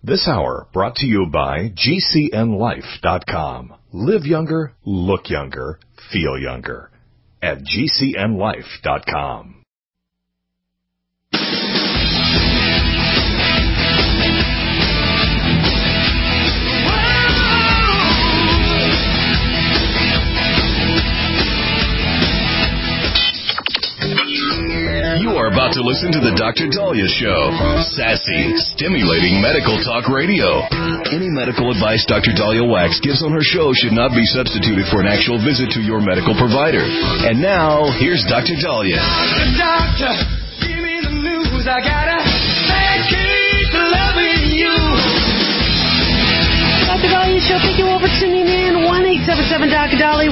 This hour brought to you by GCNLife.com. Live younger, look younger, feel younger at GCNLife.com. You are about to listen to the Dr. Daliah Show. Sassy, stimulating medical talk radio. Any medical advice Dr. Daliah Wax gives on her show should not be substituted for an actual visit to your medical provider. And now, here's Dr. Daliah. Doctor, give me the news. I gotta keep loving you. Dr. Daliah Show, thank you all for tuning in. 1-877-Dr. Daliah,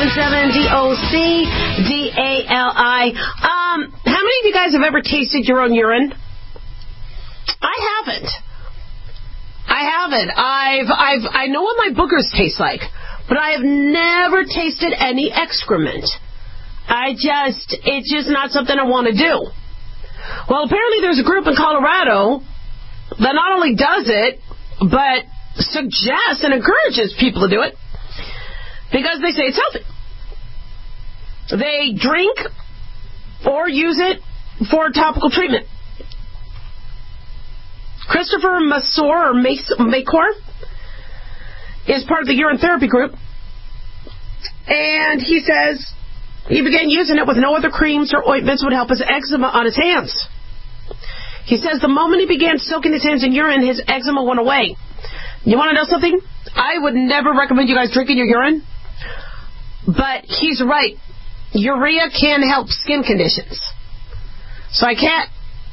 1-877-DOC-DALI. How many of you guys have ever tasted your own urine? I haven't. I know what my boogers taste like, but I have never tasted any excrement. It's just not something I want to do. Well, apparently there's a group in Colorado that not only does it, but suggests and encourages people to do it because they say it's healthy. They drink or use it for topical treatment. Christopher Macor is part of the urine therapy group, and he says he began using it with no other creams or ointments would help his eczema on his hands. He says the moment he began soaking his hands in urine, his eczema went away. You want to know something? I would never recommend you guys drinking your urine, but he's right. Urea can help skin conditions. So I can't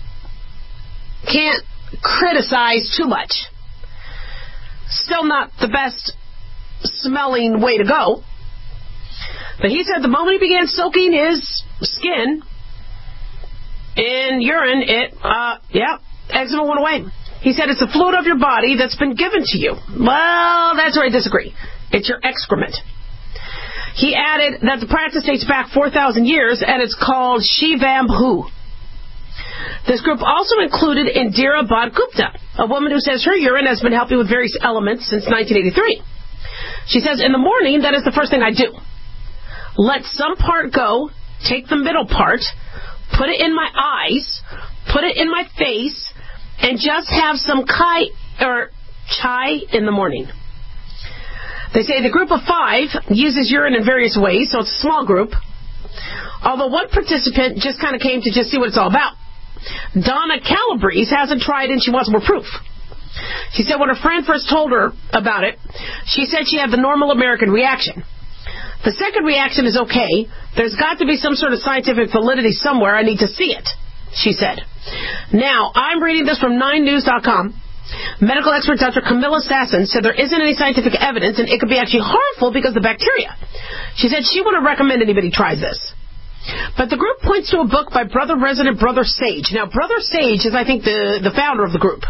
criticize too much. Still not the best smelling way to go. But he said the moment he began soaking his skin in urine, eczema went away. He said it's a fluid of your body that's been given to you. Well, that's where I disagree. It's your excrement. He added that the practice dates back 4,000 years, and it's called Shivambhu. This group also included Indira Bhatt-Gupta, a woman who says her urine has been helping with various elements since 1983. She says, in the morning, that is the first thing I do. Let some part go, take the middle part, put it in my eyes, put it in my face, and just have some chai in the morning. They say the group of 5 uses urine in various ways, so it's a small group. Although one participant just kind of came to just see what it's all about. Donna Calabrese hasn't tried and she wants more proof. She said when her friend first told her about it, she said she had the normal American reaction. The second reaction is okay. There's got to be some sort of scientific validity somewhere. I need to see it, she said. Now, I'm reading this from 9news.com. Medical expert Dr. Camilla Sasson said there isn't any scientific evidence and it could be actually harmful because of the bacteria. She said she wouldn't recommend anybody tries this. But the group points to a book by Brother Sage. Now, Brother Sage is, I think, the founder of the group.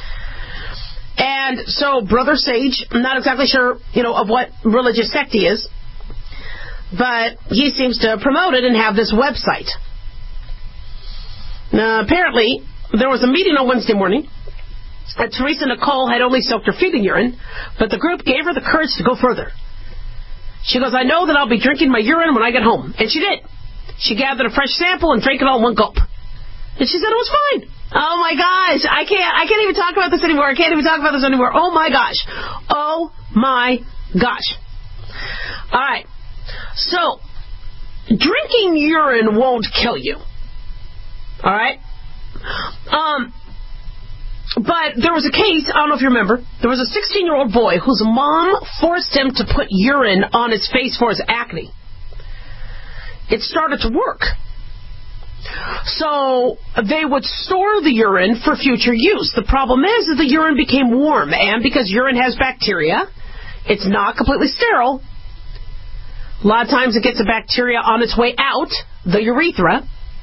And so Brother Sage, I'm not exactly sure, of what religious sect he is, but he seems to promote it and have this website. Now, apparently, there was a meeting on Wednesday morning. Teresa Nicole had only soaked her feet in urine, but the group gave her the courage to go further. She goes, I know that I'll be drinking my urine when I get home. And she did. She gathered a fresh sample and drank it all in one gulp. And she said it was fine. Oh, my gosh. I can't even talk about this anymore. Oh, my gosh. Oh, my gosh. All right. So, drinking urine won't kill you. All right? But there was a case, I don't know if you remember, there was a 16-year-old boy whose mom forced him to put urine on his face for his acne. It started to work. So they would store the urine for future use. The problem is that the urine became warm, and because urine has bacteria, it's not completely sterile. A lot of times it gets the bacteria on its way out, the urethra.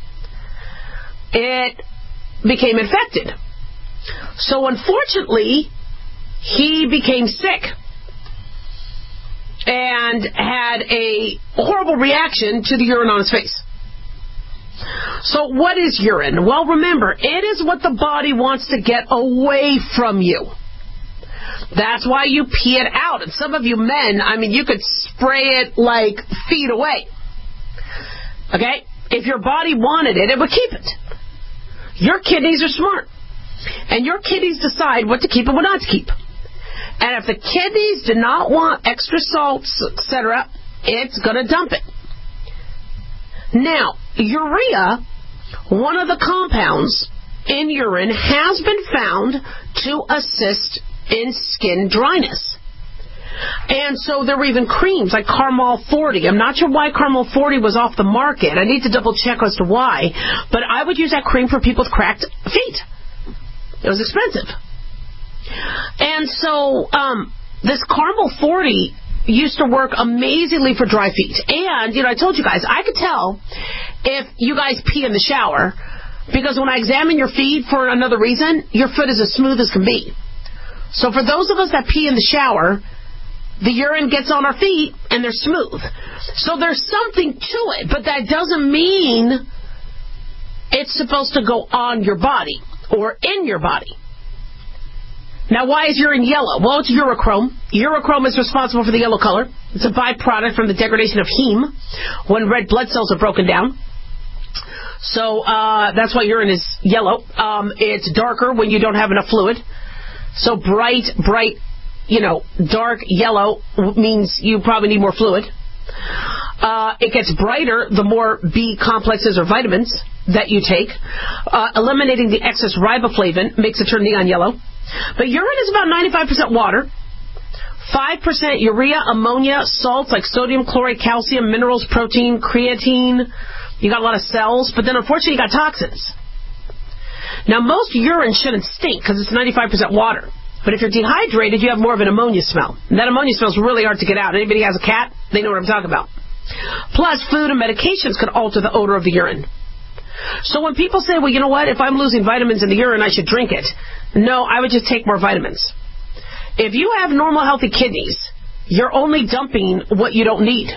It became infected. So unfortunately, he became sick and had a horrible reaction to the urine on his face. So what is urine? Well, remember, it is what the body wants to get away from you. That's why you pee it out. And some of you men, I mean, you could spray it like feet away. Okay? If your body wanted it, it would keep it. Your kidneys are smart. And your kidneys decide what to keep and what not to keep. And if the kidneys do not want extra salts, etc., it's going to dump it. Now, urea, one of the compounds in urine, has been found to assist in skin dryness. And so there were even creams like Carmol 40. I'm not sure why Carmol 40 was off the market. I need to double check as to why. But I would use that cream for people with cracked feet. It was expensive. And so this Carmol 40 used to work amazingly for dry feet. And, I told you guys, I could tell if you guys pee in the shower, because when I examine your feet for another reason, your foot is as smooth as can be. So for those of us that pee in the shower, the urine gets on our feet and they're smooth. So there's something to it, but that doesn't mean it's supposed to go on your body or in your body. Now, why is urine yellow? Well, it's urochrome. Urochrome is responsible for the yellow color. It's a byproduct from the degradation of heme when red blood cells are broken down. So that's why urine is yellow. It's darker when you don't have enough fluid. So bright, dark yellow means you probably need more fluid. It gets brighter the more B complexes or vitamins that you take. Eliminating the excess riboflavin makes it turn neon yellow. But urine is about 95% water, 5% urea, ammonia, salts like sodium, chloride, calcium, minerals, protein, creatine. You got a lot of cells, but then unfortunately you got toxins. Now most urine shouldn't stink because it's 95% water. But if you're dehydrated, you have more of an ammonia smell. And that ammonia smell is really hard to get out. Anybody has a cat, they know what I'm talking about. Plus, food and medications could alter the odor of the urine. So when people say, well, you know what, if I'm losing vitamins in the urine, I should drink it. No, I would just take more vitamins. If you have normal, healthy kidneys, you're only dumping what you don't need.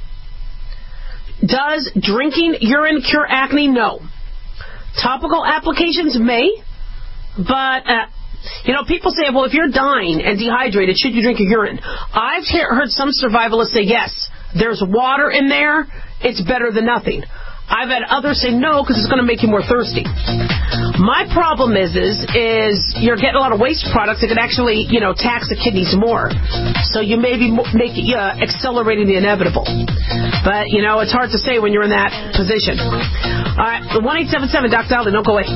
Does drinking urine cure acne? No. Topical applications may, but people say, well, if you're dying and dehydrated, should you drink your urine? I've heard some survivalists say, yes, there's water in there, it's better than nothing. I've had others say no because it's going to make you more thirsty. My problem is you're getting a lot of waste products that could actually, tax the kidneys more. So you may be accelerating the inevitable. But, it's hard to say when you're in that position. All right, 1-877 Dr. Dolly, don't go away.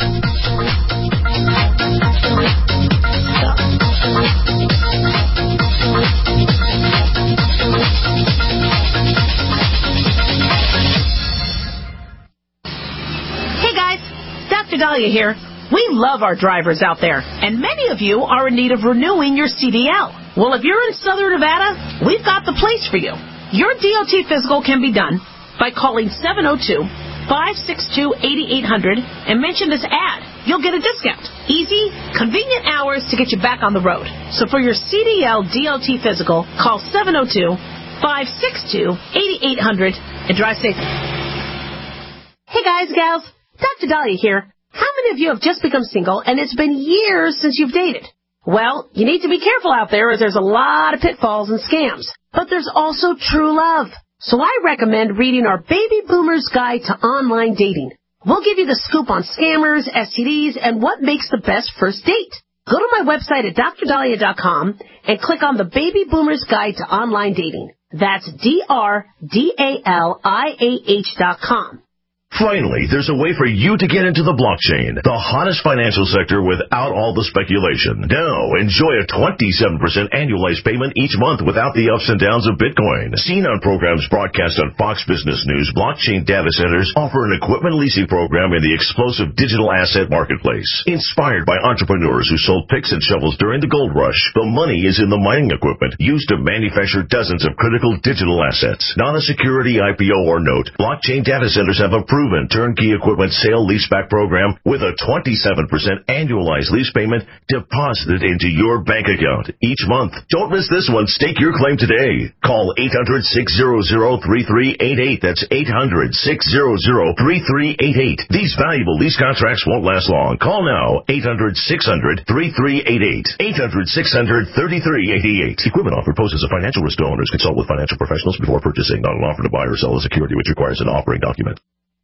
Dr. Dahlia here. We love our drivers out there, and many of you are in need of renewing your CDL. Well, if you're in Southern Nevada, we've got the place for you. Your DOT physical can be done by calling 702-562-8800 and mention this ad. You'll get a discount. Easy, convenient hours to get you back on the road. So for your CDL DOT physical, call 702-562-8800 and drive safe. Hey guys, gals, Dr. Dahlia here. How many of you have just become single and it's been years since you've dated? Well, you need to be careful out there as there's a lot of pitfalls and scams. But there's also true love. So I recommend reading our Baby Boomer's Guide to Online Dating. We'll give you the scoop on scammers, STDs, and what makes the best first date. Go to my website at drdahlia.com and click on the Baby Boomer's Guide to Online Dating. That's DRDALIAH.com. Finally, there's a way for you to get into the blockchain, the hottest financial sector without all the speculation. Now, enjoy a 27% annualized payment each month without the ups and downs of Bitcoin. Seen on programs broadcast on Fox Business News, blockchain data centers offer an equipment leasing program in the explosive digital asset marketplace. Inspired by entrepreneurs who sold picks and shovels during the gold rush, the money is in the mining equipment used to manufacture dozens of critical digital assets. Not a security IPO or note, blockchain data centers have approved proven turnkey equipment sale leaseback program with a 27% annualized lease payment deposited into your bank account each month. Don't miss this one. Stake your claim today. Call 800-600-3388. That's 800-600-3388. These valuable lease contracts won't last long. Call now. 800-600-3388. 800-600-3388. Equipment offer poses a financial risk to owners. Consult with financial professionals before purchasing. Not an offer to buy or sell a security which requires an offering document.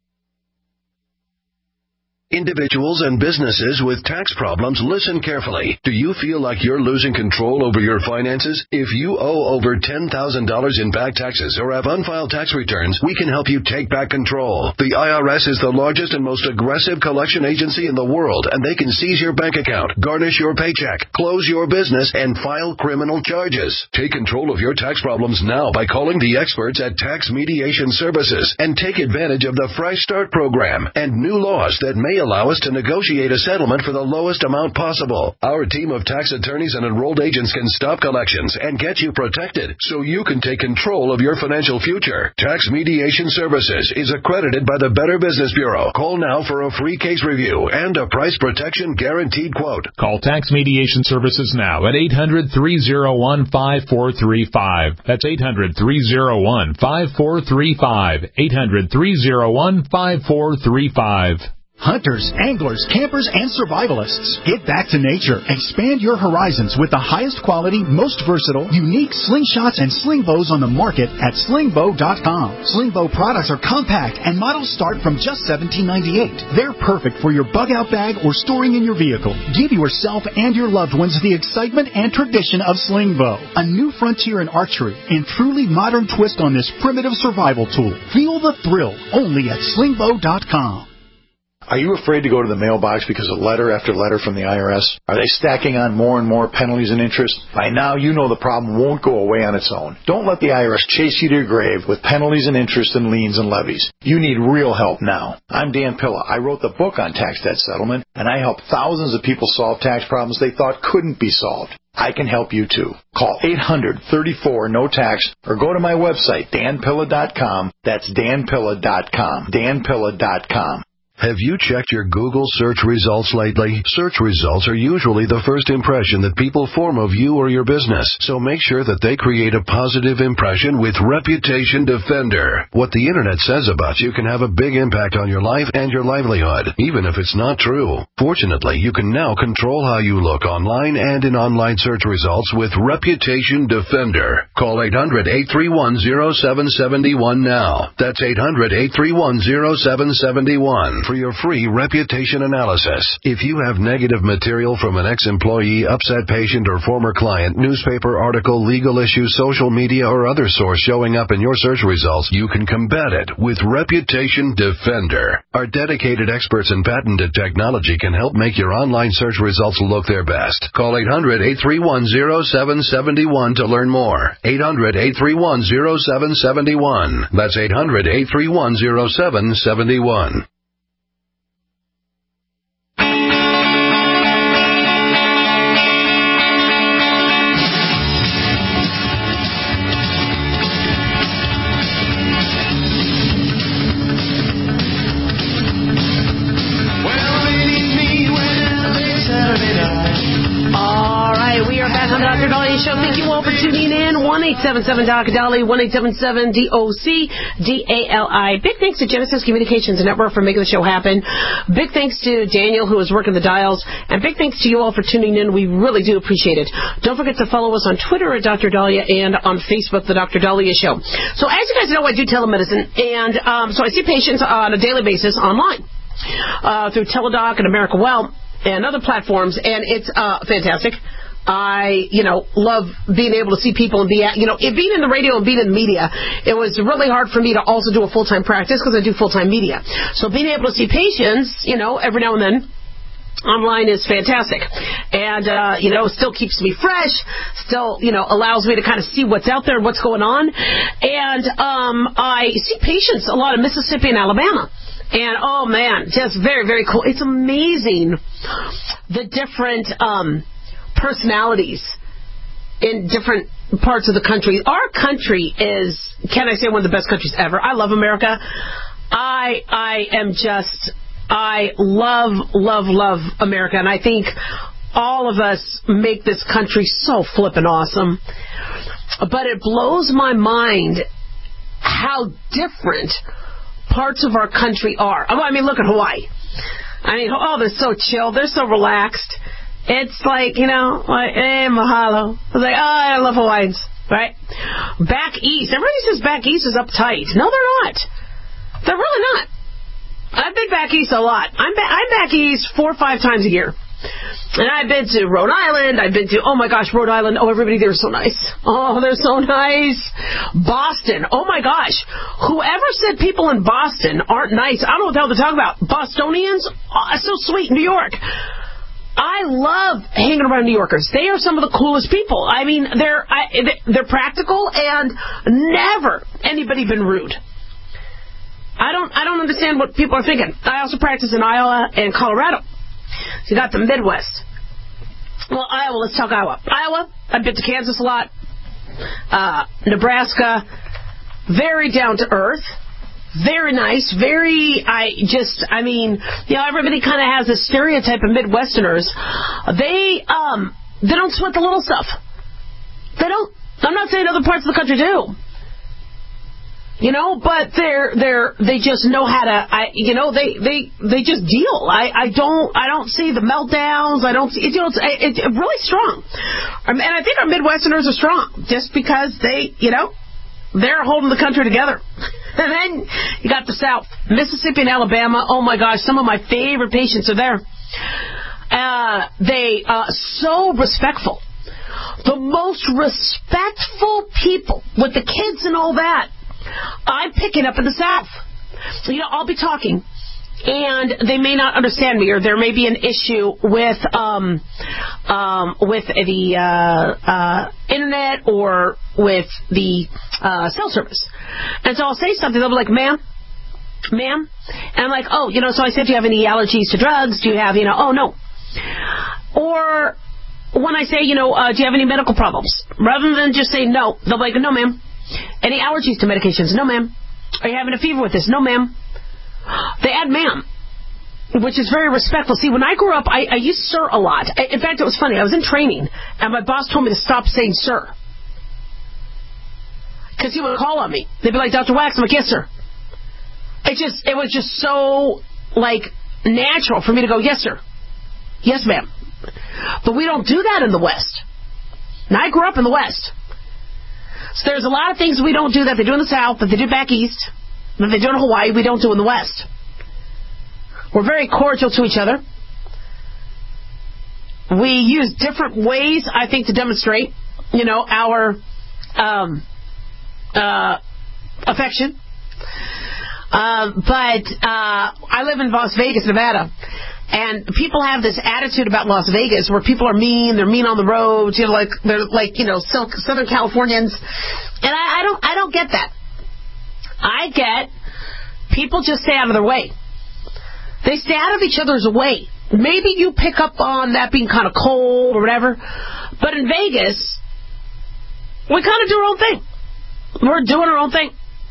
Individuals and businesses with tax problems, listen carefully. Do you feel like you're losing control over your finances? If you owe over $10,000 in back taxes or have unfiled tax returns, we can help you take back control. The IRS is the largest and most aggressive collection agency in the world, and they can seize your bank account, garnish your paycheck, close your business, and file criminal charges. Take control of your tax problems now by calling the experts at Tax Mediation Services and take advantage of the Fresh Start program and new laws that may allow us to negotiate a settlement for the lowest amount possible. Our team of tax attorneys and enrolled agents can stop collections and get you protected so you can take control of your financial future. Tax Mediation Services is accredited by the Better Business Bureau. Call now for a free case review and a price protection guaranteed quote. Call Tax Mediation Services now at 800-301-5435. That's 800-301-5435. 800-301-5435. Hunters, anglers, campers, and survivalists. Get back to nature. Expand your horizons with the highest quality, most versatile, unique slingshots and sling bows on the market at slingbow.com. Slingbow products are compact and models start from just $17.98. They're perfect for your bug-out bag or storing in your vehicle. Give yourself and your loved ones the excitement and tradition of Slingbow, a new frontier in archery and truly modern twist on this primitive survival tool. Feel the thrill only at slingbow.com. Are you afraid to go to the mailbox because of letter after letter from the IRS? Are they stacking on more and more penalties and interest? By now, you know the problem won't go away on its own. Don't let the IRS chase you to your grave with penalties and interest and liens and levies. You need real help now. I'm Dan Pilla. I wrote the book on tax debt settlement, and I helped thousands of people solve tax problems they thought couldn't be solved. I can help you too. Call 800-34-NO-TAX or go to my website, danpilla.com. That's danpilla.com. danpilla.com. Have you checked your Google search results lately? Search results are usually the first impression that people form of you or your business, so make sure that they create a positive impression with Reputation Defender. What the Internet says about you can have a big impact on your life and your livelihood, even if it's not true. Fortunately, you can now control how you look online and in online search results with Reputation Defender. Call 800-831-0771 now. That's 800-831-0771. For your free reputation analysis. If you have negative material from an ex-employee, upset patient, or former client, newspaper article, legal issue, social media, or other source showing up in your search results, you can combat it with Reputation Defender. Our dedicated experts in patented technology can help make your online search results look their best. Call 800-831-0771 to learn more. 800-831-0771. That's 800-831-0771. Show. Thank you all for tuning in. 1-877-DOC-DOLLY, 1-877-DOC-DALI. Big thanks to Genesis Communications Network for making the show happen. Big thanks to Daniel, who is working the dials. And big thanks to you all for tuning in. We really do appreciate it. Don't forget to follow us on Twitter at Dr. Dahlia and on Facebook, The Dr. Dahlia Show. So as you guys know, I do telemedicine. And so I see patients on a daily basis online through Teladoc and America Well and other platforms. And it's fantastic. I, love being able to see people and being in the radio and being in the media. It was really hard for me to also do a full-time practice because I do full-time media. So being able to see patients, every now and then online is fantastic. And, still keeps me fresh, still, allows me to kind of see what's out there and what's going on. And I see patients a lot in Mississippi and Alabama. And, oh, man, just very, very cool. It's amazing the different personalities in different parts of the country. Our country is, can I say, one of the best countries ever. I love America. I love America, and I think all of us make this country so flippin' awesome. But it blows my mind how different parts of our country are. I mean, look at Hawaii. I mean, they're so chill. They're so relaxed. It's like, hey, mahalo. I was like, I love Hawaiians, right? Back east. Everybody says back east is uptight. No, they're not. They're really not. I've been back east a lot. I'm back east 4 or 5 times a year. And I've been to Rhode Island. I've been to, oh my gosh, Rhode Island. Oh, everybody there is so nice. Oh, they're so nice. Boston. Oh my gosh. Whoever said people in Boston aren't nice, I don't know what the hell they're talking about. Bostonians? Oh, so sweet. New York. I love hanging around New Yorkers. They are some of the coolest people. I mean, they're practical and never anybody been rude. I don't understand what people are thinking. I also practice in Iowa and Colorado. So you got the Midwest. Well, Iowa, let's talk Iowa. Iowa, I've been to Kansas a lot. Nebraska, very down to earth. Very nice. Everybody kind of has this stereotype of Midwesterners. They don't sweat the little stuff. They don't. I'm not saying other parts of the country do. But they just know how to, they just deal. I don't see the meltdowns. I don't see, it's really strong. And I think our Midwesterners are strong just because they're holding the country together. And then you got the South, Mississippi and Alabama. Oh my gosh, some of my favorite patients are there. They are so respectful. The most respectful people with the kids and all that. I'm picking up in the South. I'll be talking, and they may not understand me, or there may be an issue with the internet or with the cell service. And so I'll say something. They'll be like, ma'am. And I'm like, so I said, do you have any allergies to drugs? Do you have, oh, no. Or when I say, do you have any medical problems? Rather than just say no, they'll be like, no, ma'am. Any allergies to medications? No, ma'am. Are you having a fever with this? No, ma'am. They add ma'am, which is very respectful. See, when I grew up, I used sir a lot. In fact, it was funny. I was in training, and my boss told me to stop saying sir. Because he would call on me. They'd be like, Dr. Wax. I'm like, yes, sir. It was just so, natural for me to go, yes, sir. Yes, ma'am. But we don't do that in the West. And I grew up in the West. So there's a lot of things we don't do that they do in the South, that they do back east, that they do in Hawaii, we don't do in the West. We're very cordial to each other. We use different ways, I think, to demonstrate, our affection. But I live in Las Vegas, Nevada. And people have this attitude about Las Vegas where people are mean, they're mean on the roads, they're Southern Californians. And I don't get that. I get people just stay out of their way. They stay out of each other's way. Maybe you pick up on that being kind of cold or whatever. But in Vegas, we kind of do our own thing. We're doing our own thing.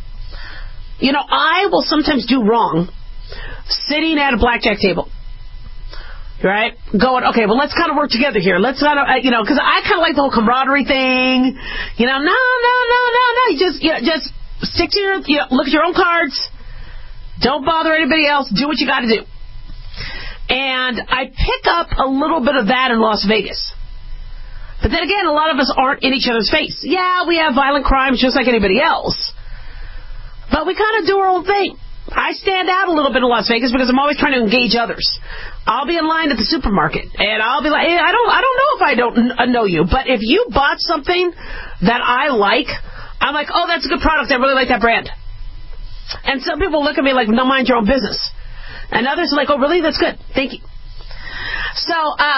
I will sometimes do wrong sitting at a blackjack table. Right? Going, okay, well, let's kind of work together here. Let's kind of, because I kind of like the whole camaraderie thing. No. You just stick to look at your own cards. Don't bother anybody else. Do what you got to do. And I pick up a little bit of that in Las Vegas. But then again, a lot of us aren't in each other's face. Yeah, we have violent crimes just like anybody else. But we kind of do our own thing. I stand out a little bit in Las Vegas because I'm always trying to engage others. I'll be in line at the supermarket, and I'll be like, hey, I don't know if I don't know you, but if you bought something that I like, I'm like, oh, that's a good product. I really like that brand. And some people look at me like, no, mind your own business. And others are like, oh, really? That's good. Thank you. So,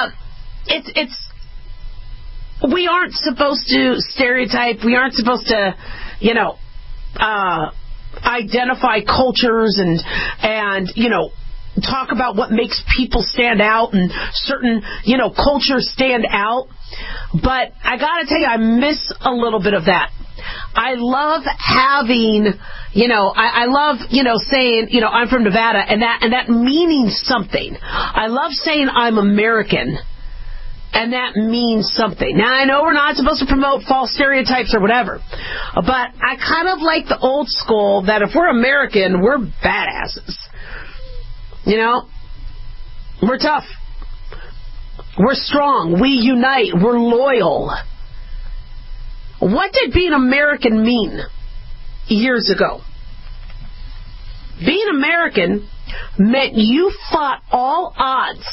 we aren't supposed to stereotype. We aren't supposed to, identify cultures and talk about what makes people stand out and certain, cultures stand out. But I got to tell you, I miss a little bit of that. I love having, I love, saying, I'm from Nevada, and that meaning something. I love saying I'm American, and that means something. Now, I know we're not supposed to promote false stereotypes or whatever, but I kind of like the old school that if we're American, we're badasses. We're tough. We're strong. We unite. We're loyal. What did being American mean years ago? Being American meant you fought all odds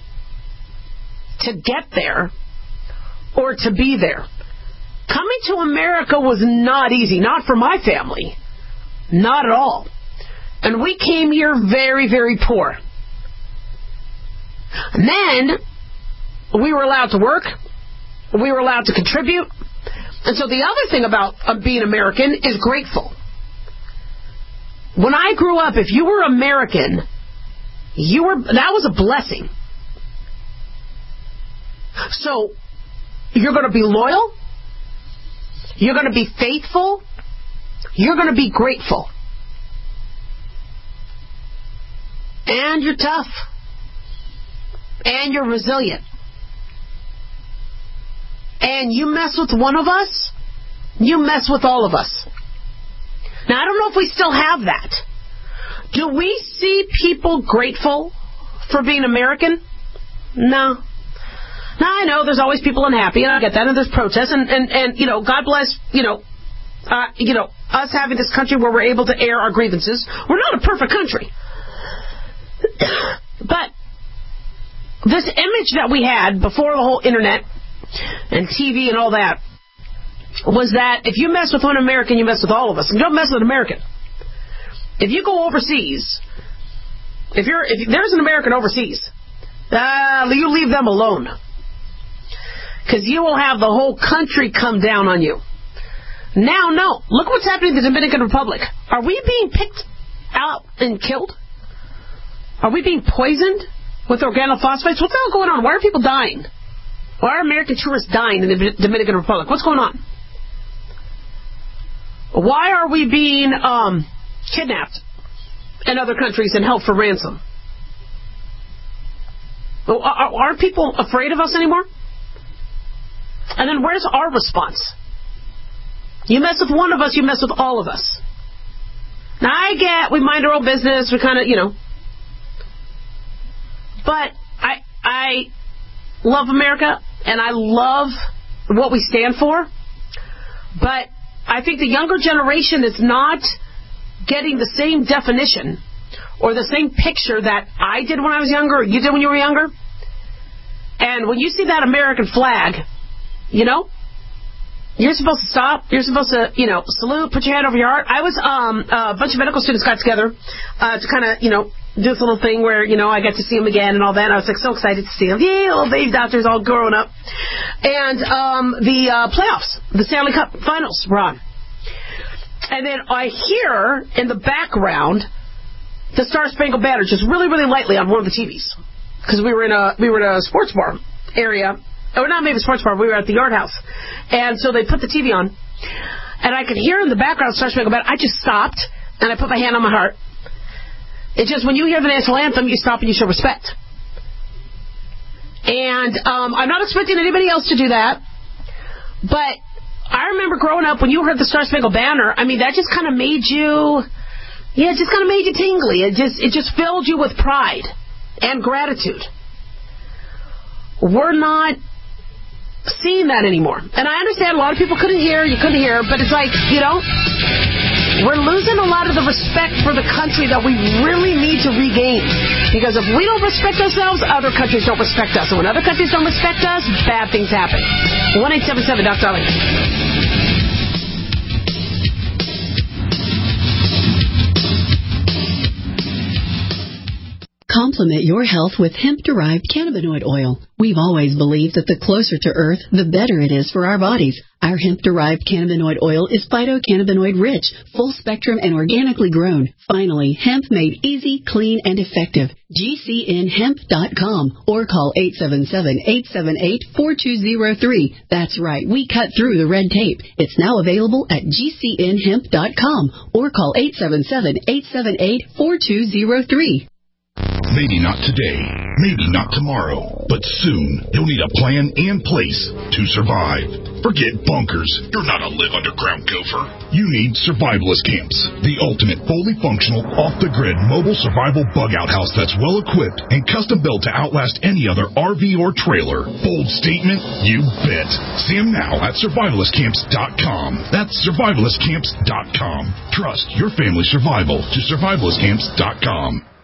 to get there or to be there. Coming to America was not easy, not for my family, not at all. And we came here very, very poor. And then we were allowed to work, we were allowed to contribute. And so the other thing about being American is grateful. When I grew up, if you were American, that was a blessing. So you're going to be loyal, you're going to be faithful, you're going to be grateful. And you're tough. And you're resilient. And you mess with one of us, you mess with all of us. Now, I don't know if we still have that. Do we see people grateful for being American? No. Now, I know there's always people unhappy, and I get that, and there's protests, and God bless, us having this country where we're able to air our grievances. We're not a perfect country. But this image that we had before the whole internet and TV and all that was that if you mess with one American, you mess with all of us. And don't mess with an American. If you go overseas, if there's an American overseas, you leave them alone. Because you will have the whole country come down on you. Now, no. Look what's happening in the Dominican Republic. Are we being picked out and killed? Are we being poisoned with organophosphates? What's the hell going on? Why are people dying? Why are American tourists dying in the Dominican Republic? What's going on? Why are we being kidnapped in other countries and held for ransom? Are people afraid of us anymore? And then where's our response? You mess with one of us, you mess with all of us. Now, I get we mind our own business, we kind of, But I love America, and I love what we stand for. But I think the younger generation is not getting the same definition or the same picture that I did when I was younger or you did when you were younger. And when you see that American flag, you're supposed to stop. You're supposed to, salute, put your hand over your heart. I was, a bunch of medical students got together to kind of, do this little thing where, I got to see them again and all that. And I was so excited to see them. Yeah, little baby doctors all growing up. And the playoffs, the Stanley Cup finals were on. And then I hear in the background the Star Spangled Banner just really, really lightly on one of the TVs. Because we were in a sports bar area. Or not maybe a sports bar, we were at the Yard House. And so they put the TV on. And I could hear in the background Star Spangled Banner. I just stopped and I put my hand on my heart. It's just when you hear the national anthem, you stop and you show respect. And I'm not expecting anybody else to do that. But I remember growing up when you heard the Star Spangled Banner, that just kind of made you, it just kind of made you tingly. It just filled you with pride and gratitude. We're not seeing that anymore. And I understand a lot of people couldn't hear, but it's like, we're losing a lot of the respect for the country that we really need to regain. Because if we don't respect ourselves, other countries don't respect us. And when other countries don't respect us, bad things happen. 1-877-Dr. Complement your health with hemp-derived cannabinoid oil. We've always believed that the closer to Earth, the better it is for our bodies. Our hemp-derived cannabinoid oil is phytocannabinoid-rich, full-spectrum, and organically grown. Finally, hemp made easy, clean, and effective. GCNhemp.com or call 877-878-4203. That's right, we cut through the red tape. It's now available at GCNhemp.com or call 877-878-4203. Maybe not today, maybe not tomorrow, but soon you'll need a plan and place to survive. Forget bunkers. You're not a live underground gopher. You need Survivalist Camps, the ultimate fully functional, off-the-grid mobile survival bug-out house that's well-equipped and custom-built to outlast any other RV or trailer. Bold statement? You bet. See them now at survivalistcamps.com. That's survivalistcamps.com. Trust your family's survival to survivalistcamps.com.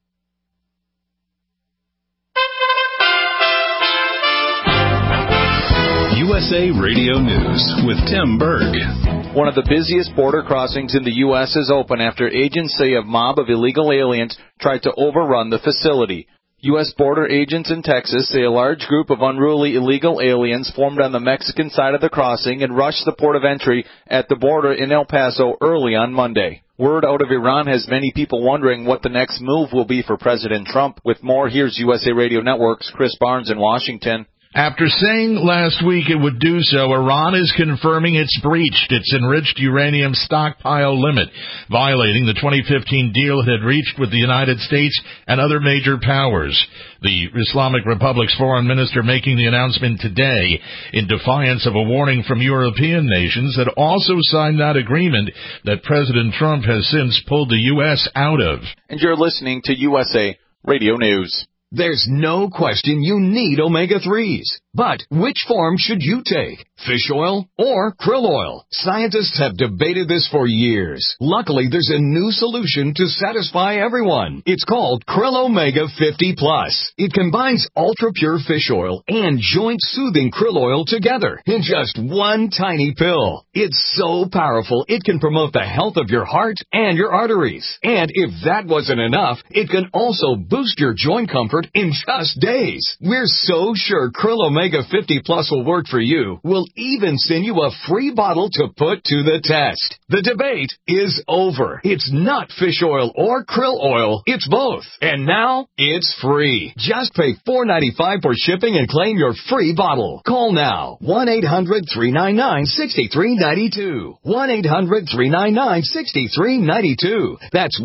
USA Radio News with Tim Berg. One of the busiest border crossings in the U.S. is open after agents say a mob of illegal aliens tried to overrun the facility. U.S. border agents in Texas say a large group of unruly illegal aliens formed on the Mexican side of the crossing and rushed the port of entry at the border in El Paso early on Monday. Word out of Iran has many people wondering what the next move will be for President Trump. With more, here's USA Radio Network's Chris Barnes in Washington. After saying last week it would do so, Iran is confirming it's breached its enriched uranium stockpile limit, violating the 2015 deal it had reached with the United States and other major powers. The Islamic Republic's foreign minister making the announcement today in defiance of a warning from European nations that also signed that agreement that President Trump has since pulled the U.S. out of. And you're listening to USA Radio News. There's no question you need omega-3s. But which form should you take? Fish oil or krill oil? Scientists have debated this for years. Luckily, there's a new solution to satisfy everyone. It's called Krill Omega 50 Plus. It combines ultra-pure fish oil and joint-soothing krill oil together in just one tiny pill. It's so powerful, it can promote the health of your heart and your arteries. And if that wasn't enough, it can also boost your joint comfort in just days. We're so sure Krill Omega 50 Plus will work for you. We'll even send you a free bottle to put to the test. The debate is over. It's not fish oil or krill oil. It's both. And now it's free. Just pay $4.95 for shipping and claim your free bottle. Call now. 1-800-399-6392. 1-800-399-6392. That's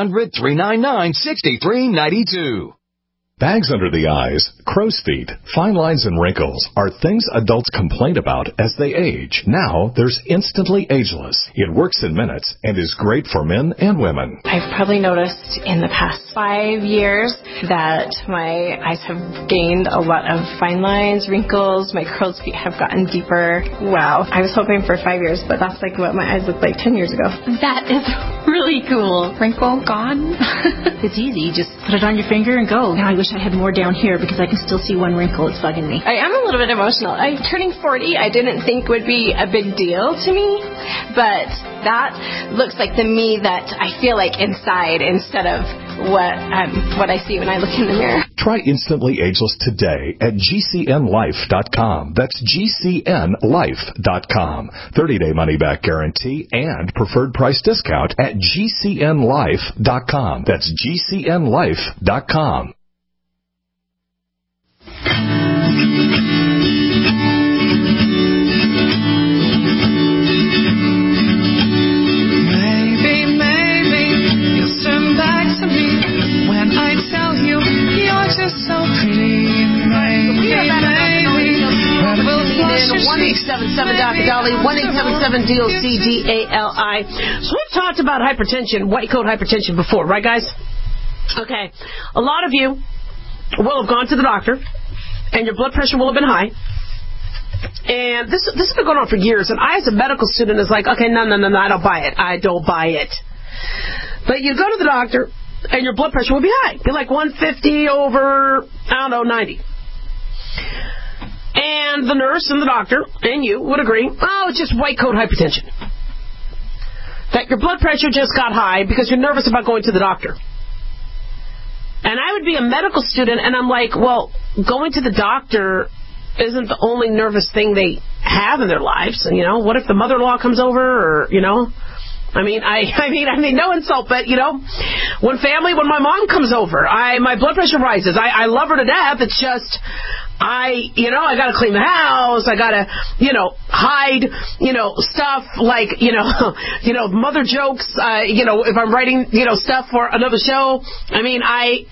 1-800-399-6392. Bags under the eyes, crow's feet, fine lines and wrinkles are things adults complain about as they age. Now there's Instantly Ageless. It works in minutes and is great for men and women. I've probably noticed in the past 5 years that my eyes have gained a lot of fine lines, wrinkles, my crow's feet have gotten deeper. Wow. I was hoping for 5 years, but that's like what my eyes looked like 10 years ago. That is really cool. Wrinkle gone. It's easy. You just put it on your finger and go. Now I wish I had more down here because I can still see one wrinkle. It's bugging me. I am a little bit emotional. Turning 40, I didn't think would be a big deal to me, but that looks like the me that I feel like inside instead of what I see when I look in the mirror. Try Instantly Ageless today at GCNlife.com. That's GCNlife.com. 30-day money-back guarantee and preferred price discount at GCNlife.com. That's GCNlife.com. Maybe you'll turn back to me when I tell you you're just so pretty. Maybe we'll flush your 1-877-Dr. Dolly, 1-877-DOCDALI. So we've talked about hypertension, white coat hypertension before, right, guys? Okay. A lot of you will have gone to the doctor, and your blood pressure will have been high. And this has been going on for years. And I, as a medical student, is like, okay, no, I don't buy it. I don't buy it. But you go to the doctor, and your blood pressure will be high. Be like 150 over, 90. And the nurse and the doctor and you would agree, oh, it's just white coat hypertension. That your blood pressure just got high because you're nervous about going to the doctor. And I would be a medical student, and I'm like, well, going to the doctor isn't the only nervous thing they have in their lives. And, what if the mother-in-law comes over, or, I mean, no insult, but, when my mom comes over, my blood pressure rises. I love her to death. It's just, I got to clean the house. I got to, hide, stuff like, mother jokes, if I'm writing, stuff for another show. I mean,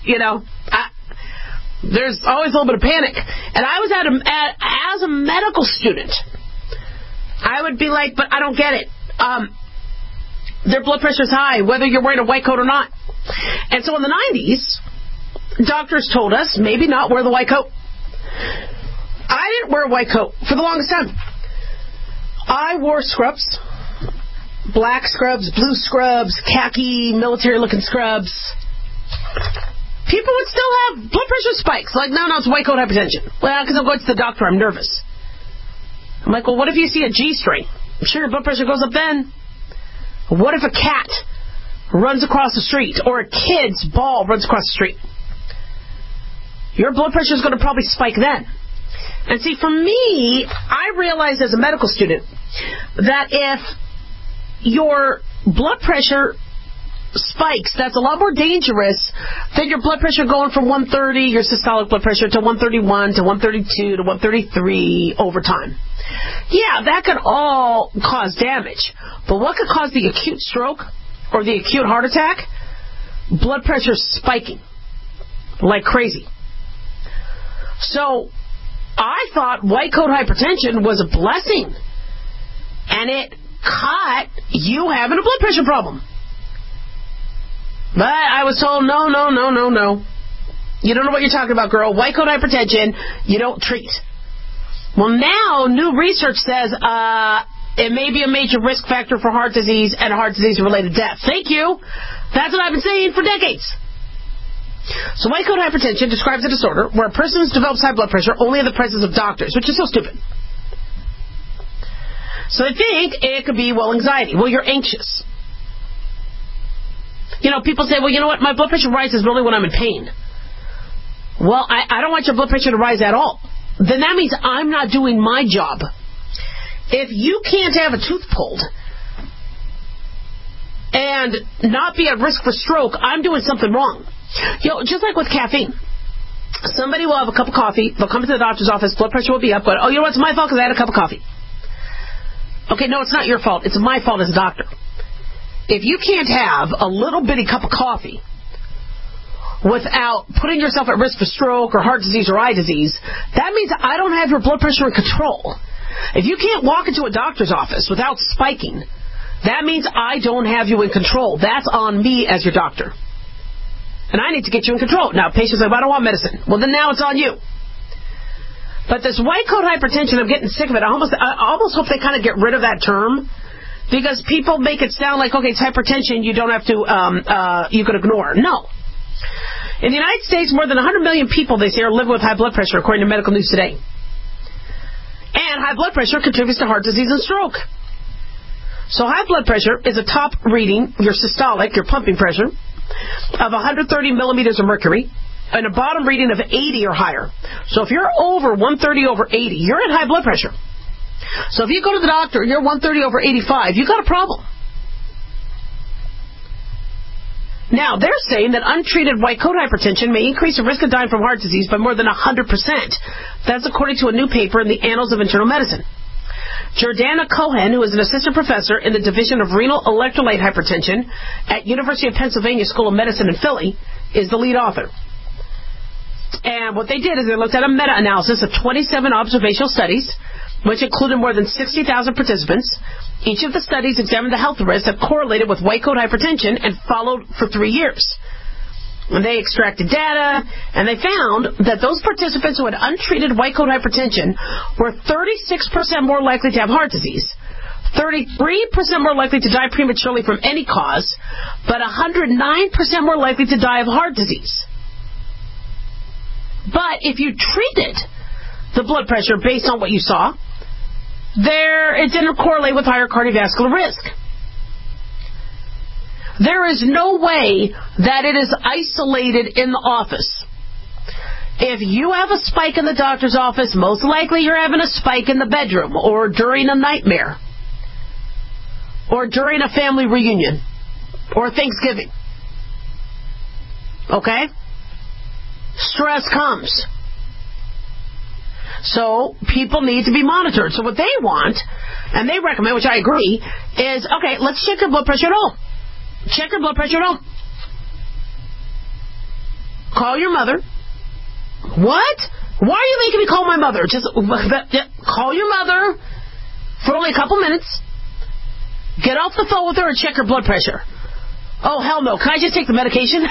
there's always a little bit of panic. And I was as a medical student, I would be like, but I don't get it. Their blood pressure is high, whether you're wearing a white coat or not. And so in the 90s, doctors told us maybe not wear the white coat. I didn't wear a white coat for the longest time. I wore scrubs, black scrubs, blue scrubs, khaki, military-looking scrubs. People would still have blood pressure spikes. Like, no, it's white coat hypertension. Well, because I'm going to the doctor, I'm nervous. I'm like, well, what if you see a G-string? I'm sure your blood pressure goes up then. What if a cat runs across the street or a kid's ball runs across the street? Your blood pressure is going to probably spike then. And see, for me, I realized as a medical student that if your blood pressure spikes, that's a lot more dangerous than your blood pressure going from 130, your systolic blood pressure, to 131, to 132, to 133 over time. Yeah, that could all cause damage. But what could cause the acute stroke or the acute heart attack? Blood pressure spiking like crazy. So I thought white coat hypertension was a blessing. And it caught you having a blood pressure problem. But I was told, no. You don't know what you're talking about, girl. White coat hypertension, you don't treat. Well, now new research says it may be a major risk factor for heart disease and heart disease-related death. Thank you. That's what I've been saying for decades. So white coat hypertension describes a disorder where a person develops high blood pressure only in the presence of doctors, which is so stupid. So they think it could be, anxiety. Well, you're anxious. People say, well, you know what, my blood pressure rises only when I'm in pain. Well, I don't want your blood pressure to rise at all. Then that means I'm not doing my job. If you can't have a tooth pulled and not be at risk for stroke, I'm doing something wrong. Just like with caffeine. Somebody will have a cup of coffee, they'll come to the doctor's office, blood pressure will be up, but, you know what, it's my fault because I had a cup of coffee. Okay, no, it's not your fault. It's my fault as a doctor. If you can't have a little bitty cup of coffee without putting yourself at risk for stroke or heart disease or eye disease, that means I don't have your blood pressure in control. If you can't walk into a doctor's office without spiking, that means I don't have you in control. That's on me as your doctor. And I need to get you in control. Now, patients say, well, I don't want medicine. Well, then now it's on you. But this white coat hypertension, I'm getting sick of it. I almost hope they kind of get rid of that term. Because people make it sound like, okay, it's hypertension, you don't have to, you could ignore. No. In the United States, more than 100 million people, they say, are living with high blood pressure, according to Medical News Today. And high blood pressure contributes to heart disease and stroke. So high blood pressure is a top reading, your systolic, your pumping pressure, of 130 millimeters of mercury, and a bottom reading of 80 or higher. So if you're over 130 over 80, you're at high blood pressure. So if you go to the doctor and you're 130 over 85, you've got a problem. Now, they're saying that untreated white coat hypertension may increase the risk of dying from heart disease by more than 100%. That's according to a new paper in the Annals of Internal Medicine. Jordana Cohen, who is an assistant professor in the Division of Renal Electrolyte Hypertension at University of Pennsylvania School of Medicine in Philly, is the lead author. And what they did is they looked at a meta-analysis of 27 observational studies, which included more than 60,000 participants. Each of the studies examined the health risks that correlated with white coat hypertension and followed for 3 years. And they extracted data, and they found that those participants who had untreated white coat hypertension were 36% more likely to have heart disease, 33% more likely to die prematurely from any cause, but 109% more likely to die of heart disease. But if you treated the blood pressure based on what you saw, it didn't correlate with higher cardiovascular risk. There is no way that it is isolated in the office. If you have a spike in the doctor's office, most likely you're having a spike in the bedroom, or during a nightmare, or during a family reunion, or Thanksgiving. Okay? Stress comes. So people need to be monitored. So what they want, and they recommend, which I agree, is, okay, let's check your blood pressure at home. Check your blood pressure at home. Call your mother. What? Why are you making me call my mother? Just call your mother for only a couple minutes. Get off the phone with her and check her blood pressure. Oh, hell no. Can I just take the medication?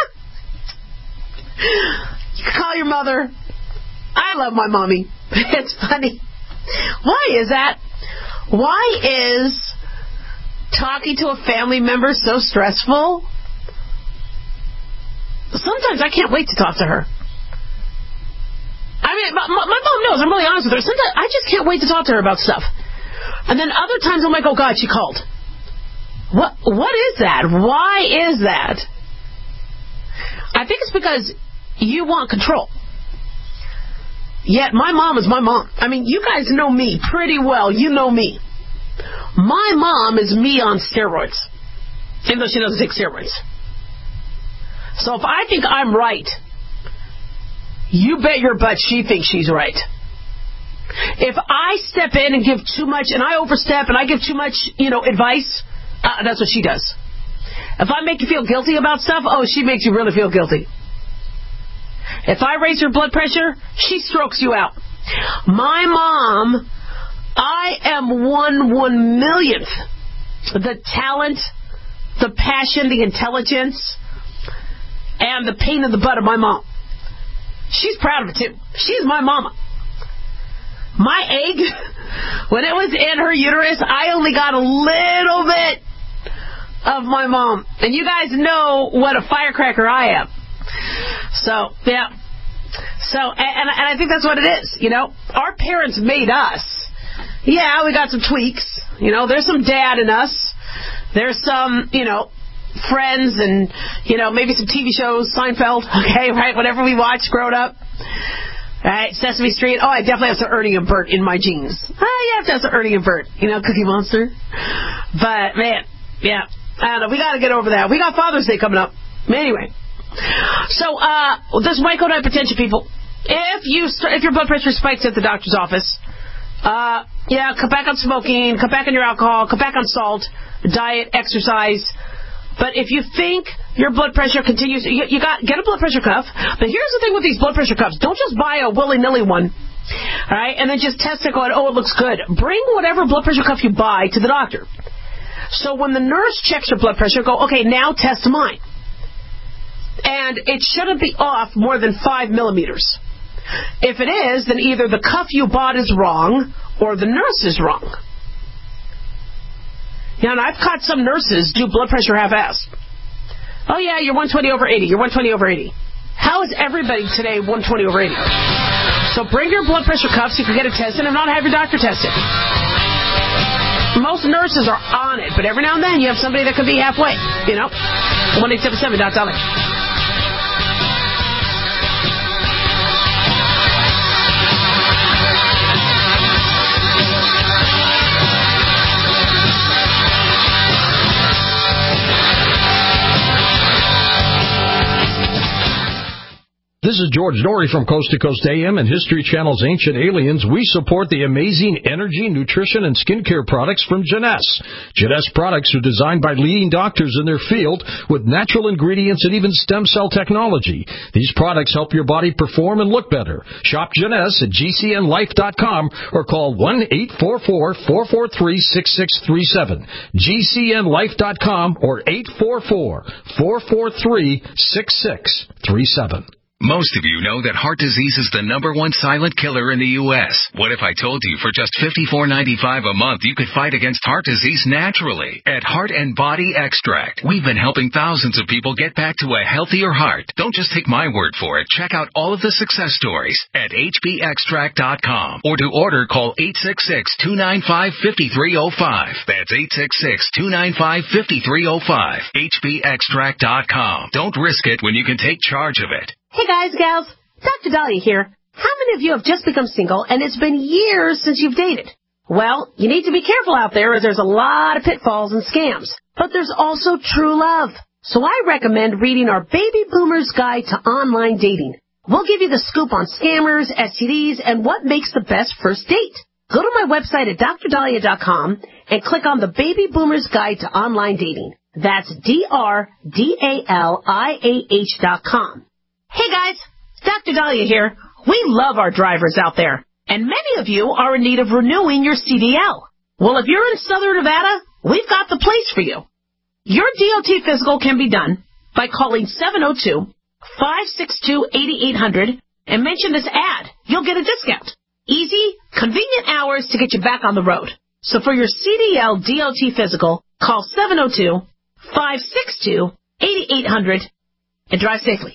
You can call your mother. I love my mommy. It's funny. Why is that? Why is talking to a family member so stressful? Sometimes I can't wait to talk to her. I mean, my mom knows. I'm really honest with her. Sometimes I just can't wait to talk to her about stuff. And then other times I'm like, oh, God, she called. What is that? Why is that? I think it's because you want control. Yet my mom is my mom. I mean, you guys know me pretty well. You know me. My mom is me on steroids, even though she doesn't take steroids. So if I think I'm right, you bet your butt she thinks she's right. If I step in and give too much, and I overstep, and I give too much, advice, that's what she does. If I make you feel guilty about stuff, she makes you really feel guilty. If I raise your blood pressure, she strokes you out. My mom, I am 1/1,000,000th the talent, the passion, the intelligence, and the pain in the butt of my mom. She's proud of it too. She's my mama. My egg, when it was in her uterus, I only got a little bit of my mom. And you guys know what a firecracker I am. So, yeah. So, and I think that's what it is, Our parents made us. Yeah, we got some tweaks. There's some dad in us. There's some, friends and, maybe some TV shows, Seinfeld, okay, right, whatever we watched growing up. Right, Sesame Street. Oh, I definitely have some Ernie and Bert in my genes. You have to have some Ernie and Bert, Cookie Monster. But, man, yeah, I don't know, we got to get over that. We got Father's Day coming up. Anyway. So, this mycohypertension, people, if your blood pressure spikes at the doctor's office, cut back on smoking, cut back on your alcohol, cut back on salt, diet, exercise. But if you think your blood pressure continues, get a blood pressure cuff. But here's the thing with these blood pressure cuffs. Don't just buy a willy-nilly one, all right, and then just test it going, it looks good. Bring whatever blood pressure cuff you buy to the doctor. So when the nurse checks your blood pressure, go, okay, now test mine. And it shouldn't be off more than 5 millimeters. If it is, then either the cuff you bought is wrong or the nurse is wrong. And I've caught some nurses do blood pressure half-assed. Oh, yeah, you're 120/80. You're 120/80. How is everybody today 120/80? So bring your blood pressure cuffs. You can get it tested and not have your doctor test it. Most nurses are on it, but every now and then you have somebody that could be halfway, 1-877-DOC. This is George Dory from Coast to Coast AM and History Channel's Ancient Aliens. We support the amazing energy, nutrition, and skincare products from Jeunesse. Jeunesse products are designed by leading doctors in their field with natural ingredients and even stem cell technology. These products help your body perform and look better. Shop Jeunesse at GCNlife.com or call 1-844-443-6637. GCNlife.com or 844-443-6637. Most of you know that heart disease is the #1 silent killer in the U.S. What if I told you for just $54.95 a month you could fight against heart disease naturally? At Heart and Body Extract, we've been helping thousands of people get back to a healthier heart. Don't just take my word for it. Check out all of the success stories at hbextract.com. Or to order, call 866-295-5305. That's 866-295-5305. hbextract.com. Don't risk it when you can take charge of it. Hey guys, gals, Dr. Dahlia here. How many of you have just become single and it's been years since you've dated? Well, you need to be careful out there as there's a lot of pitfalls and scams. But there's also true love. So I recommend reading our Baby Boomer's Guide to Online Dating. We'll give you the scoop on scammers, STDs, and what makes the best first date. Go to my website at drdahlia.com and click on the Baby Boomer's Guide to Online Dating. That's DRDALIAH.com. Hey guys, Dr. Dahlia here. We love our drivers out there, and many of you are in need of renewing your CDL. Well, if you're in Southern Nevada, we've got the place for you. Your DOT physical can be done by calling 702-562-8800 and mention this ad. You'll get a discount. Easy, convenient hours to get you back on the road. So for your CDL DOT physical, call 702-562-8800 and drive safely.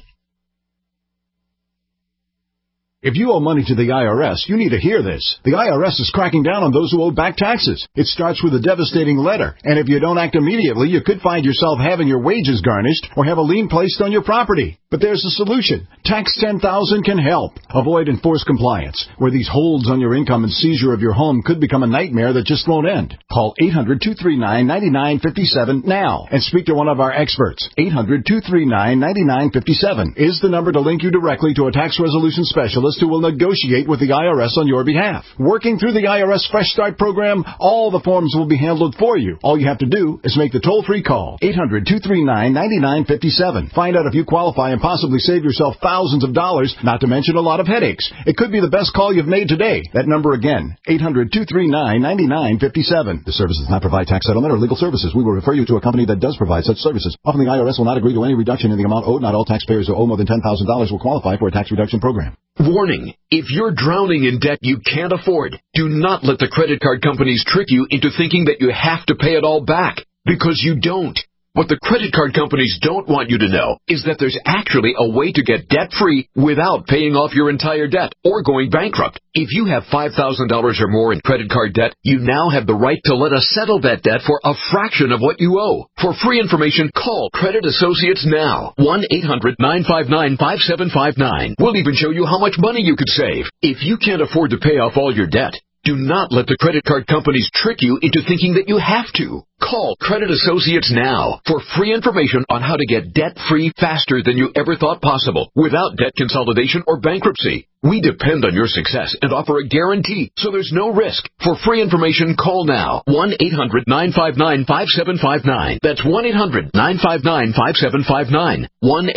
If you owe money to the IRS, you need to hear this. The IRS is cracking down on those who owe back taxes. It starts with a devastating letter, and if you don't act immediately, you could find yourself having your wages garnished or have a lien placed on your property. But there's a solution. Tax 10,000 can help. Avoid enforced compliance, where these holds on your income and seizure of your home could become a nightmare that just won't end. Call 800-239-9957 now and speak to one of our experts. 800-239-9957 is the number to link you directly to a tax resolution specialist who will negotiate with the IRS on your behalf. Working through the IRS Fresh Start program, all the forms will be handled for you. All you have to do is make the toll-free call. 800-239-9957. Find out if you qualify and possibly save yourself thousands of dollars, not to mention a lot of headaches. It could be the best call you've made today. That number again, 800-239-9957. The service does not provide tax settlement or legal services. We will refer you to a company that does provide such services. Often the IRS will not agree to any reduction in the amount owed. Not all taxpayers who owe more than $10,000 will qualify for a tax reduction program. Warning, if you're drowning in debt you can't afford, do not let the credit card companies trick you into thinking that you have to pay it all back, because you don't. What the credit card companies don't want you to know is that there's actually a way to get debt-free without paying off your entire debt or going bankrupt. If you have $5,000 or more in credit card debt, you now have the right to let us settle that debt for a fraction of what you owe. For free information, call Credit Associates now. 1-800-959-5759. We'll even show you how much money you could save. If you can't afford to pay off all your debt, do not let the credit card companies trick you into thinking that you have to. Call Credit Associates now for free information on how to get debt-free faster than you ever thought possible without debt consolidation or bankruptcy. We depend on your success and offer a guarantee, so there's no risk. For free information, call now. 1-800-959-5759. That's 1-800-959-5759.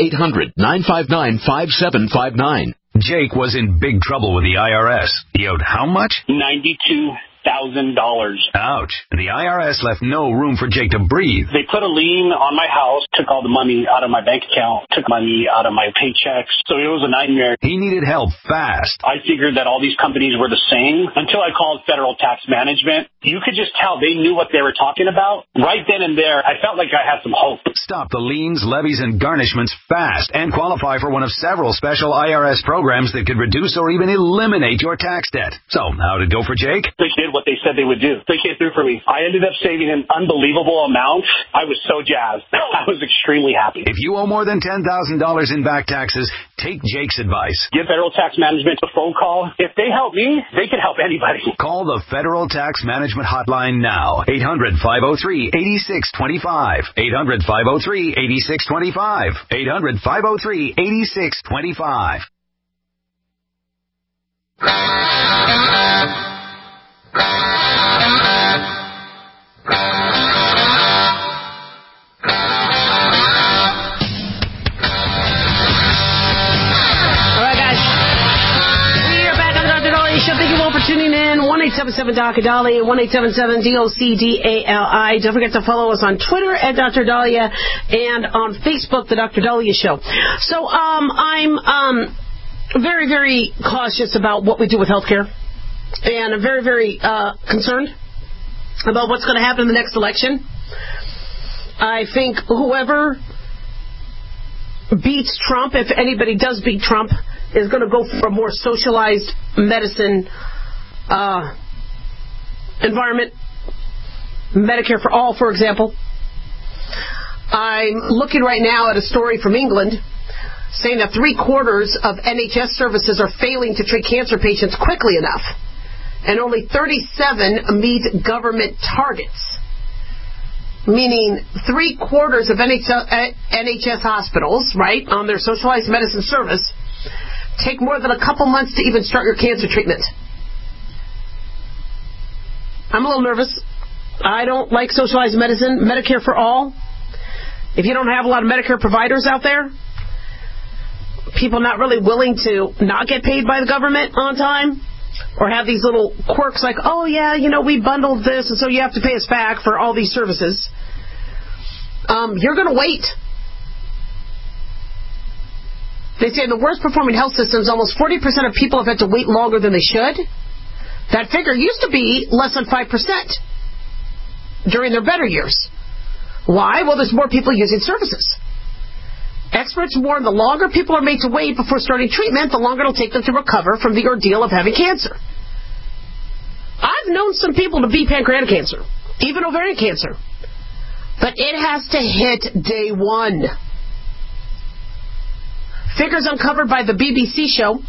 1-800-959-5759. Jake was in big trouble with the IRS. He owed how much? $92,000. Ouch. The IRS left no room for Jake to breathe. They put a lien on my house, took all the money out of my bank account, took money out of my paychecks. So it was a nightmare. He needed help fast. I figured that all these companies were the same until I called Federal Tax Management. You could just tell they knew what they were talking about. Right then and there, I felt like I had some hope. Stop the liens, levies, and garnishments fast and qualify for one of several special IRS programs that could reduce or even eliminate your tax debt. So, how'd it go for Jake? They did what they said they would do. They came through for me. I ended up saving an unbelievable amount. I was so jazzed. I was extremely happy. If you owe more than $10,000 in back taxes, take Jake's advice. Give Federal Tax Management a phone call. If they help me, they can help anybody. Call the Federal Tax Management Hotline now. 800-503-8625. 800-503-8625. 800-503-8625. Tuning in, 1-877-DOC-DOLLY, 1-877-DOC-DALI. Don't forget to follow us on Twitter at Dr. Dahlia and on Facebook, The Dr. Dahlia Show. So I'm very, very cautious about what we do with healthcare. And I'm very, very concerned about what's going to happen in the next election. I think whoever beats Trump, if anybody does beat Trump, is going to go for a more socialized medicine environment. Medicare for all, for example. I'm looking right now at a story from England saying that 3/4 of NHS services are failing to treat cancer patients quickly enough, and only 37 meet government targets. Meaning 3/4 of NHS hospitals, right, on their socialized medicine service, take more than a couple months to even start your cancer treatment. I'm a little nervous. I don't like socialized medicine. Medicare for all. If you don't have a lot of Medicare providers out there, people not really willing to not get paid by the government on time, or have these little quirks like, oh yeah, we bundled this and so you have to pay us back for all these services, you're going to wait. They say in the worst performing health systems, almost 40% of people have had to wait longer than they should. That figure used to be less than 5% during their better years. Why? Well, there's more people using services. Experts warn the longer people are made to wait before starting treatment, the longer it'll take them to recover from the ordeal of having cancer. I've known some people to beat pancreatic cancer, even ovarian cancer. But it has to hit day one. Figures uncovered by the BBC show,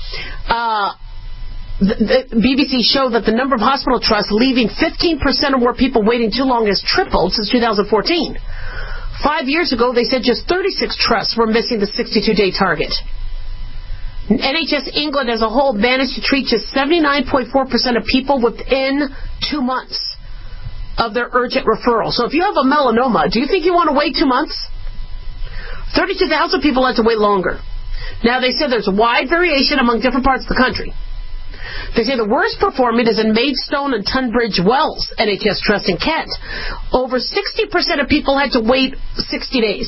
the BBC show that the number of hospital trusts leaving 15% or more people waiting too long has tripled since 2014. 5 years ago, they said just 36 trusts were missing the 62-day target. NHS England as a whole managed to treat just 79.4% of people within 2 months of their urgent referral. So if you have a melanoma, do you think you want to wait 2 months? 32,000 people had to wait longer. Now, they said there's a wide variation among different parts of the country. They say the worst performing is in Maidstone and Tunbridge Wells NHS Trust in Kent. Over 60% of people had to wait 60 days.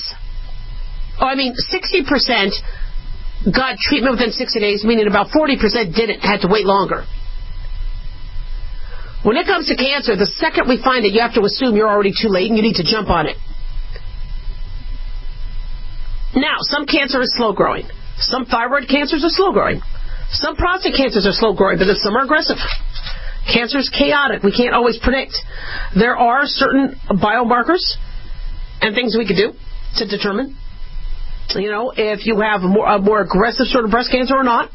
60% got treatment within 60 days, meaning about 40% didn't, had to wait longer. When it comes to cancer, the second we find it, you have to assume you're already too late and you need to jump on it. Now, some cancer is slow growing. Some thyroid cancers are slow growing. Some prostate cancers are slow growing, but some are aggressive. Cancer is chaotic. We can't always predict. There are certain biomarkers and things we can do to determine, if you have a more aggressive sort of breast cancer or not.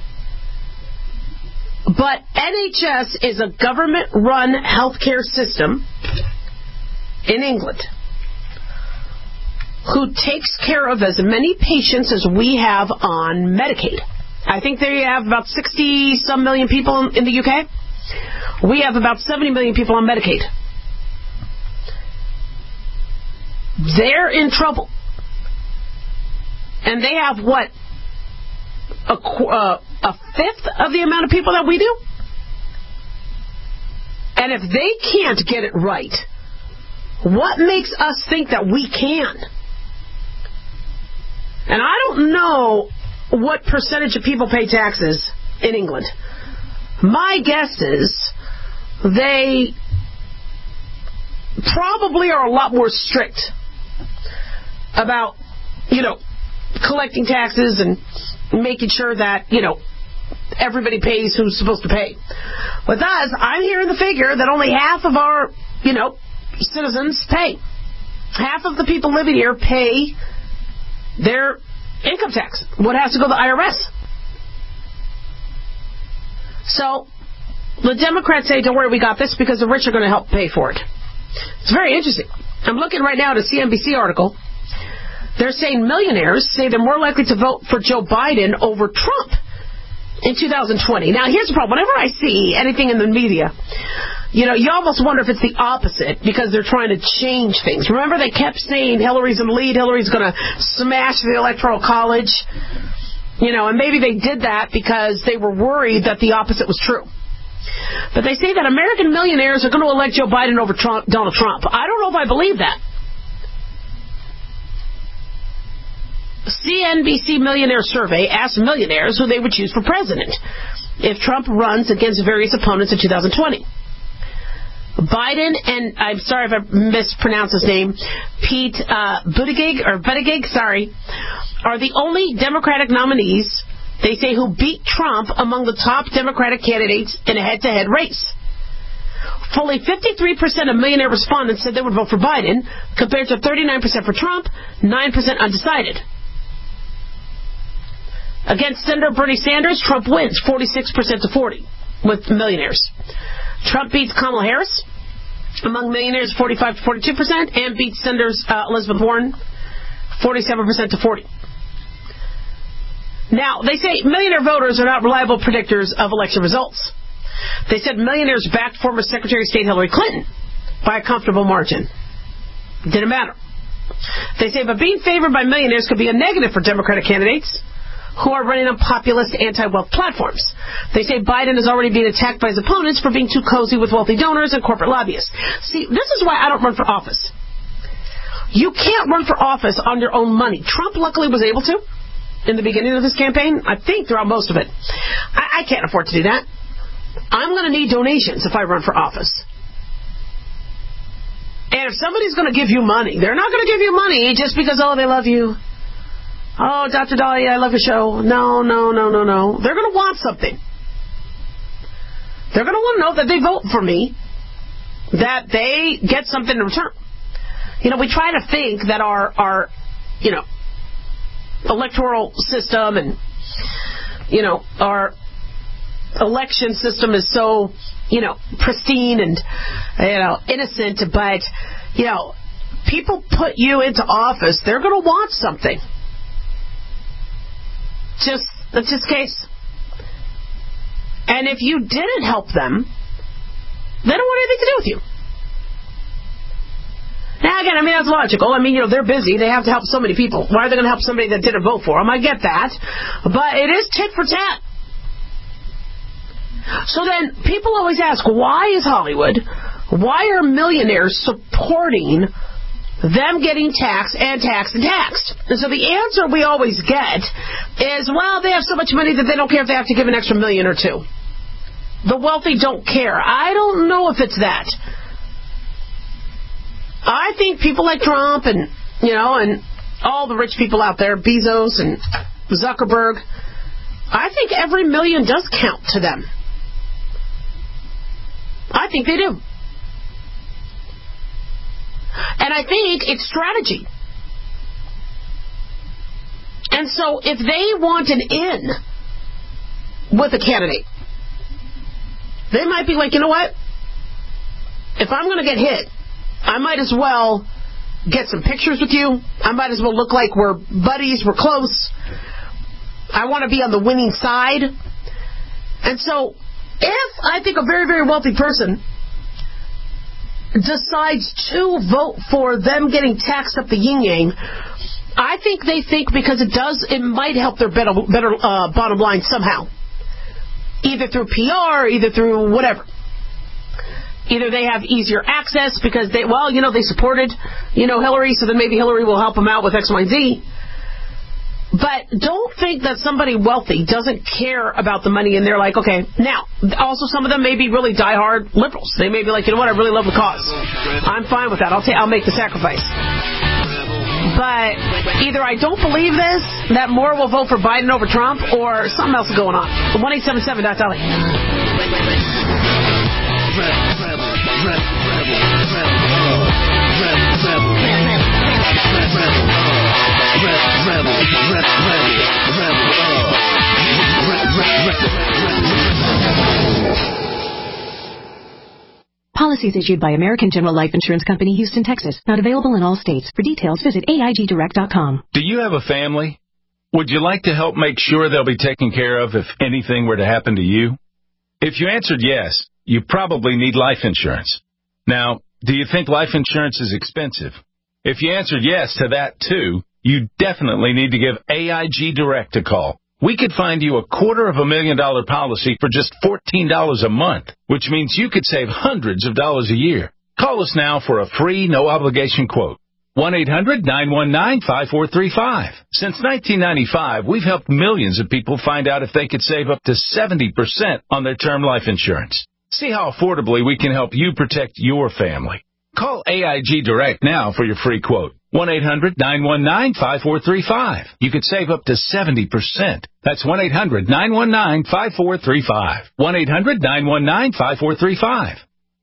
But NHS is a government-run healthcare system in England who takes care of as many patients as we have on Medicaid. I think they have about 60-some million people in the UK. We have about 70 million people on Medicaid. They're in trouble. And they have, what, a fifth of the amount of people that we do? And if they can't get it right, what makes us think that we can? And I don't know what percentage of people pay taxes in England. My guess is they probably are a lot more strict about, collecting taxes and making sure that, everybody pays who's supposed to pay. With us, I'm hearing the figure that only half of our, citizens pay. Half of the people living here pay their income tax. What has to go to the IRS? So, the Democrats say, don't worry, we got this, because the rich are going to help pay for it. It's very interesting. I'm looking right now at a CNBC article. They're saying millionaires say they're more likely to vote for Joe Biden over Trump in 2020. Now, here's the problem. Whenever I see anything in the media, you almost wonder if it's the opposite, because they're trying to change things. Remember, they kept saying Hillary's in the lead, Hillary's going to smash the Electoral College, and maybe they did that because they were worried that the opposite was true. But they say that American millionaires are going to elect Joe Biden over Donald Trump. I don't know if I believe that. CNBC Millionaire Survey asked millionaires who they would choose for president if Trump runs against various opponents in 2020. Biden and, I'm sorry if I mispronounced his name, Pete Buttigieg, are the only Democratic nominees, they say, who beat Trump among the top Democratic candidates in a head-to-head race. Fully 53% of millionaire respondents said they would vote for Biden, compared to 39% for Trump, 9% undecided. Against Senator Bernie Sanders, Trump wins 46% to 40 with millionaires. Trump beats Kamala Harris among millionaires 45 to 42% and beats Senator Elizabeth Warren 47% to 40. Now, they say millionaire voters are not reliable predictors of election results. They said millionaires backed former Secretary of State Hillary Clinton by a comfortable margin. Didn't matter. They say, but being favored by millionaires could be a negative for Democratic candidates who are running on populist anti-wealth platforms. They say Biden is already being attacked by his opponents for being too cozy with wealthy donors and corporate lobbyists. See, this is why I don't run for office. You can't run for office on your own money. Trump luckily was able to in the beginning of his campaign. I think throughout most of it. I can't afford to do that. I'm going to need donations if I run for office. And if somebody's going to give you money, they're not going to give you money just because, oh, they love you. Oh, Dr. Dahlia, I love your show. No. They're going to want something. They're going to want to know that they vote for me, that they get something in return. You know, we try to think that our electoral system and, our election system is so, pristine and, innocent, but, people put you into office, they're going to want something. That's just the case. And if you didn't help them, they don't want anything to do with you. Now, again, that's logical. They're busy. They have to help so many people. Why are they going to help somebody that didn't vote for them? I get that. But it is tit for tat. So then people always ask, why is Hollywood, why are millionaires supporting them getting taxed and taxed and taxed? And so the answer we always get is, well, they have so much money that they don't care if they have to give an extra $1 million or $2 million. The wealthy don't care. I don't know if it's that. I think people like Trump and, and all the rich people out there, Bezos and Zuckerberg, I think every $1 million does count to them. I think they do. And I think it's strategy. And so if they want an in with a candidate, they might be like, you know what? If I'm going to get hit, I might as well get some pictures with you. I might as well look like we're buddies, we're close. I want to be on the winning side. And so if I think a very, very wealthy person decides to vote for them getting taxed up the yin-yang, I think they think because it might help their better bottom line somehow. Either through PR, either through whatever. Either they have easier access because they supported, Hillary, so then maybe Hillary will help them out with X, Y, and Z. But don't think that somebody wealthy doesn't care about the money and they're like, okay. Now, also some of them may be really diehard liberals. They may be like, you know what, I really love the cause. I'm fine with that. I'll make the sacrifice. But either I don't believe this, that more will vote for Biden over Trump, or something else is going on. 1-877-DOT-DOLLY. Policies issued by American General Life Insurance Company, Houston, Texas. Not available in all states. For details, visit AIGdirect.com. Do you have a family? Would you like to help make sure they'll be taken care of if anything were to happen to you? If you answered yes, you probably need life insurance. Now, do you think life insurance is expensive? If you answered yes to that too, you definitely need to give AIG Direct a call. We could find you a $250,000 policy for just $14 a month, which means you could save hundreds of dollars a year. Call us now for a free, no-obligation quote. 1-800-919-5435. Since 1995, we've helped millions of people find out if they could save up to 70% on their term life insurance. See how affordably we can help you protect your family. Call AIG Direct now for your free quote. 1-800-919-5435. You could save up to 70%. That's 1-800-919-5435. 1-800-919-5435.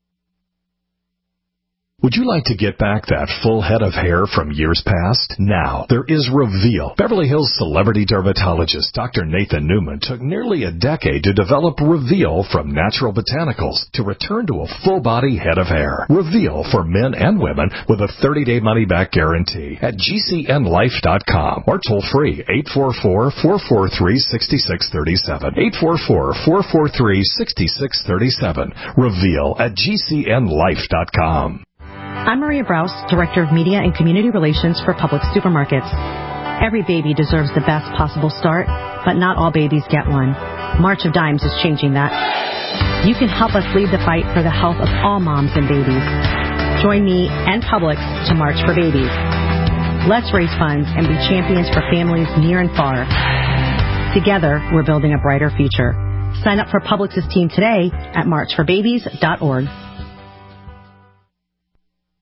Would you like to get back that full head of hair from years past? Now, there is Reveal. Beverly Hills celebrity dermatologist Dr. Nathan Newman took nearly a decade to develop Reveal from natural botanicals to return to a full-body head of hair. Reveal for men and women with a 30-day money-back guarantee at GCNlife.com or toll-free 844-443-6637. 844-443-6637. Reveal at GCNlife.com. I'm Maria Brous, Director of Media and Community Relations for Publix Supermarkets. Every baby deserves the best possible start, but not all babies get one. March of Dimes is changing that. You can help us lead the fight for the health of all moms and babies. Join me and Publix to March for Babies. Let's raise funds and be champions for families near and far. Together, we're building a brighter future. Sign up for Publix's team today at marchforbabies.org.